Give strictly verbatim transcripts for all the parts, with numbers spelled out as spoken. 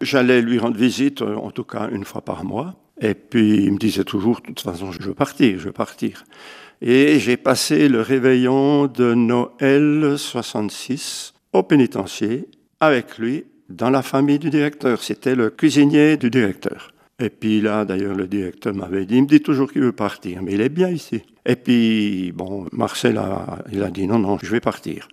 j'allais lui rendre visite, en tout cas une fois par mois. Et puis, il me disait toujours, de toute façon, je veux partir, je veux partir. Et j'ai passé le réveillon de Noël soixante-six au pénitencier avec lui dans la famille du directeur. C'était le cuisinier du directeur. Et puis là, d'ailleurs, le directeur m'avait dit, il me dit toujours qu'il veut partir, mais il est bien ici. Et puis, bon, Marcel a, il a dit, non, non, je vais partir.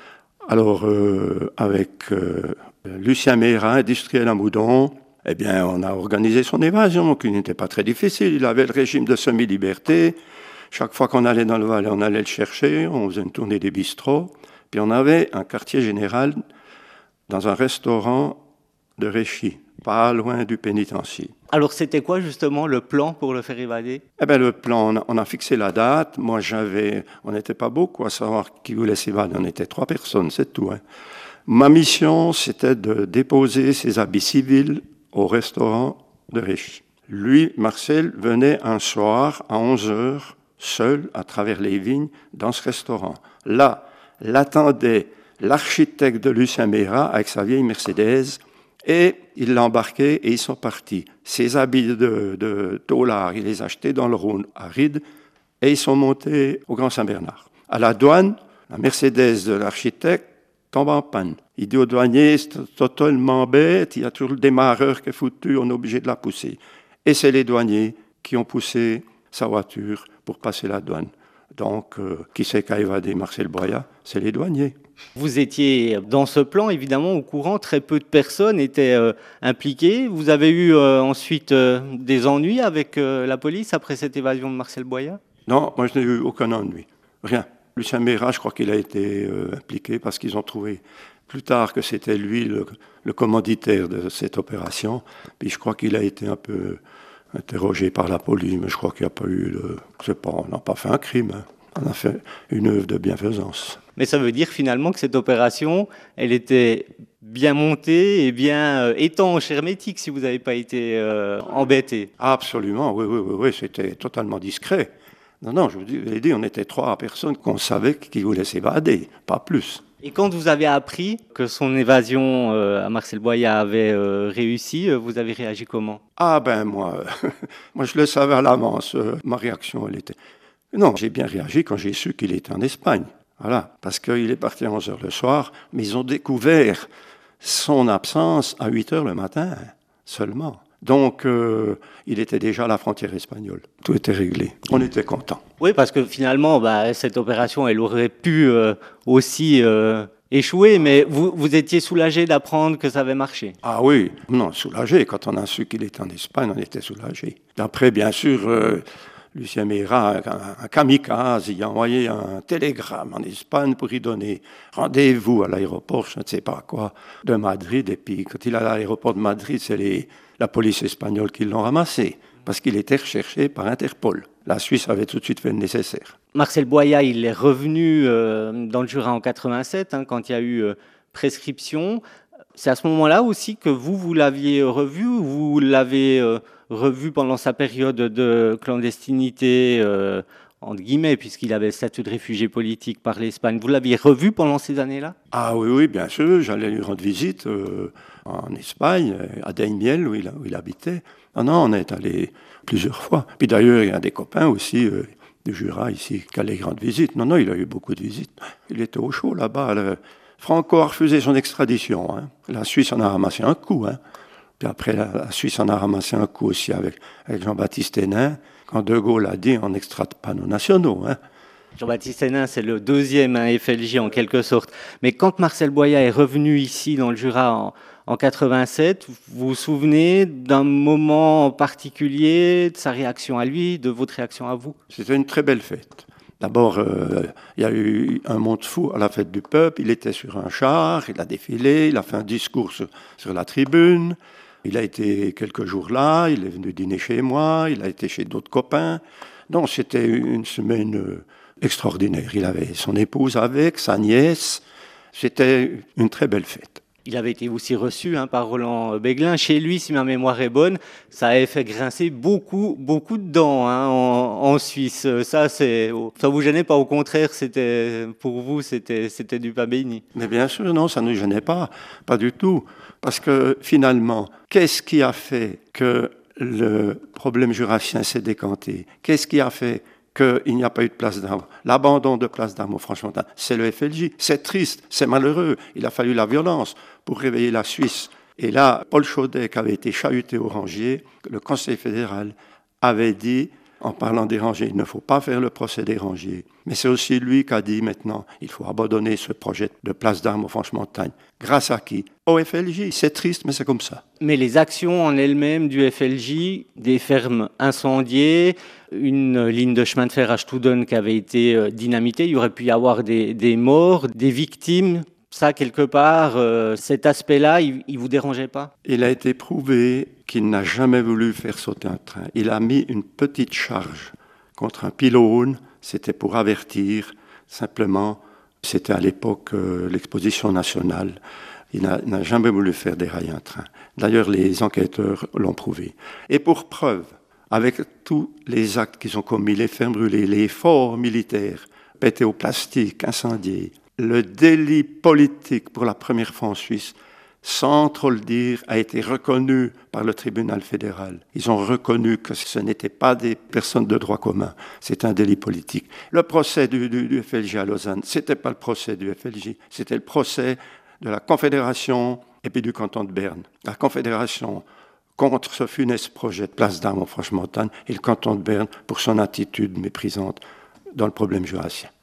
Alors, euh, avec euh, Lucien Meyrat, industriel à Moudon, eh bien, on a organisé son évasion, qui n'était pas très difficile. Il avait le régime de semi-liberté. Chaque fois qu'on allait dans le Valais, on allait le chercher. On faisait une tournée des bistrots. Puis on avait un quartier général dans un restaurant de Réchy, pas loin du pénitencier. Alors, c'était quoi justement le plan pour le faire évader? Eh bien, le plan, on a, on a fixé la date. Moi, j'avais, on n'était pas beaucoup à savoir qui voulait s'évader. On était trois personnes, c'est tout. Hein. Ma mission, c'était de déposer ses habits civils au restaurant de Réchy. Lui, Marcel, venait un soir à onze heures, seul, à travers les vignes, dans ce restaurant. Là, l'attendait l'architecte de Lucien Meyrat avec sa vieille Mercedes, et il l'a embarqué et ils sont partis. Ses habits de, de taulard, il les a achetés dans le Rhône à Rides, et ils sont montés au Grand Saint-Bernard. À la douane, la Mercedes de l'architecte tombe en panne. Il dit au douanier, c'est totalement bête, il y a toujours le démarreur qui est foutu, on est obligé de la pousser. Et c'est les douaniers qui ont poussé sa voiture pour passer la douane. Donc, euh, qui c'est qui a évadé Marcel Boyat? C'est les douaniers. Vous étiez dans ce plan, évidemment, au courant, très peu de personnes étaient euh, impliquées. Vous avez eu euh, ensuite euh, des ennuis avec euh, la police après cette évasion de Marcel Boyat? Non, moi je n'ai eu aucun ennui, rien. Lucien Meyrat, je crois qu'il a été euh, impliqué parce qu'ils ont trouvé plus tard que c'était lui le, le commanditaire de cette opération. Puis je crois qu'il a été un peu interrogé par la police, mais je crois qu'il n'y a pas eu le... Je sais pas, on n'a pas fait un crime, hein. On a fait une œuvre de bienfaisance. Mais ça veut dire finalement que cette opération, elle était bien montée et bien euh, étanche, hermétique, si vous n'avez pas été euh, embêté. Absolument, oui, oui, oui, oui, c'était totalement discret. Non, non, je vous ai dit, on était trois personnes qu'on savait qui voulaient s'évader, pas plus. Et quand vous avez appris que son évasion euh, à Marcel Boyat avait euh, réussi, euh, vous avez réagi comment? Ah ben moi, moi je le savais à l'avance, euh, ma réaction elle était... Non, j'ai bien réagi quand j'ai su qu'il était en Espagne. Voilà, parce qu'il est parti à onze heures le soir, mais ils ont découvert son absence à huit heures le matin seulement. Donc, euh, il était déjà à la frontière espagnole. Tout était réglé. On était contents. Oui, parce que finalement, bah, cette opération, elle aurait pu euh, aussi euh, échouer, mais vous, vous étiez soulagé d'apprendre que ça avait marché. Ah oui, non, soulagé. Quand on a su qu'il était en Espagne, on était soulagé. Après, bien sûr... Euh, Lucien Meyrat, un, un kamikaze, il a envoyé un télégramme en Espagne pour y donner rendez-vous à l'aéroport, je ne sais pas quoi, de Madrid. Et puis, quand il est à l'aéroport de Madrid, c'est les, la police espagnole qui l'ont ramassé, parce qu'il était recherché par Interpol. La Suisse avait tout de suite fait le nécessaire. Marcel Boyat, il est revenu euh, dans le Jura en quatre-vingt-sept, hein, quand il y a eu euh, prescription. C'est à ce moment-là aussi que vous, vous l'aviez revu, ou vous l'avez... Euh, revu pendant sa période de clandestinité, euh, entre guillemets, puisqu'il avait le statut de réfugié politique par l'Espagne. Vous l'aviez revu pendant ces années-là? Ah oui, oui, bien sûr. J'allais lui rendre visite euh, en Espagne, à Daimiel, où il, où il habitait. Non, non, on est allé plusieurs fois. Puis d'ailleurs, il y a des copains aussi euh, du Jura ici qui allaient rendre visite. Non, non, il a eu beaucoup de visites. Il était au chaud là-bas. Le... Franco a refusé son extradition. Hein. La Suisse en a ramassé un coup, hein. Puis après, la, la Suisse en a ramassé un coup aussi avec, avec Jean-Baptiste Hénin, quand De Gaulle a dit on n'extrade pas nos nationaux. Hein. Jean-Baptiste Hénin, c'est le deuxième hein, F L J en quelque sorte. Mais quand Marcel Boyat est revenu ici dans le Jura en, en quatre-vingt-sept, vous vous souvenez d'un moment particulier, de sa réaction à lui, de votre réaction à vous? C'était une très belle fête. D'abord, euh, il y a eu un monde fou à la fête du peuple. Il était sur un char, il a défilé, il a fait un discours sur, sur la tribune. Il a été quelques jours là, il est venu dîner chez moi, il a été chez d'autres copains. Non, c'était une semaine extraordinaire. Il avait son épouse avec, sa nièce. C'était une très belle fête. Il avait été aussi reçu hein, par Roland Béglin. Chez lui, si ma mémoire est bonne, ça avait fait grincer beaucoup, beaucoup de dents hein, en, en Suisse. Ça, c'est, ça vous gênait pas? Au contraire, c'était, pour vous, c'était, c'était du pain béni. Mais bien sûr, non, ça ne nous gênait pas, pas du tout. Parce que finalement, qu'est-ce qui a fait que le problème jurassien s'est décanté? Qu'est-ce qui a fait qu'il n'y a pas eu de place d'armes? L'abandon de place d'armes au Franche-Montagne, c'est le F L J. C'est triste, c'est malheureux. Il a fallu la violence pour réveiller la Suisse. Et là, Paul Chaudet, qui avait été chahuté au Rangier, le Conseil fédéral avait dit, en parlant des Rangiers, il ne faut pas faire le procès des Rangiers. Mais c'est aussi lui qui a dit maintenant, il faut abandonner ce projet de place d'armes au Franche-Montagne. Grâce à qui? Au F L J. C'est triste, mais c'est comme ça. Mais les actions en elles-mêmes du F L J, des fermes incendiées, une ligne de chemin de fer à Studen qui avait été dynamitée, il y aurait pu y avoir des, des morts, des victimes. Ça, quelque part, euh, cet aspect-là, il ne vous dérangeait pas? Il a été prouvé qu'il n'a jamais voulu faire sauter un train. Il a mis une petite charge contre un pylône. C'était pour avertir, simplement. C'était à l'époque euh, l'exposition nationale. Il n'a, n'a jamais voulu faire dérailler un train. D'ailleurs, les enquêteurs l'ont prouvé. Et pour preuve, avec tous les actes qu'ils ont commis, les fermes brûlées, les forts militaires, pétés au plastique, incendiés, le délit politique, pour la première fois en Suisse, sans trop le dire, a été reconnu par le tribunal fédéral. Ils ont reconnu que ce n'étaient pas des personnes de droit commun, c'est un délit politique. Le procès du, du, du F L J à Lausanne, ce n'était pas le procès du F L J, c'était le procès de la Confédération et puis du canton de Berne. La Confédération contre ce funeste projet de place d'armes en Franche-Montagne et le canton de Berne pour son attitude méprisante dans le problème jurassien.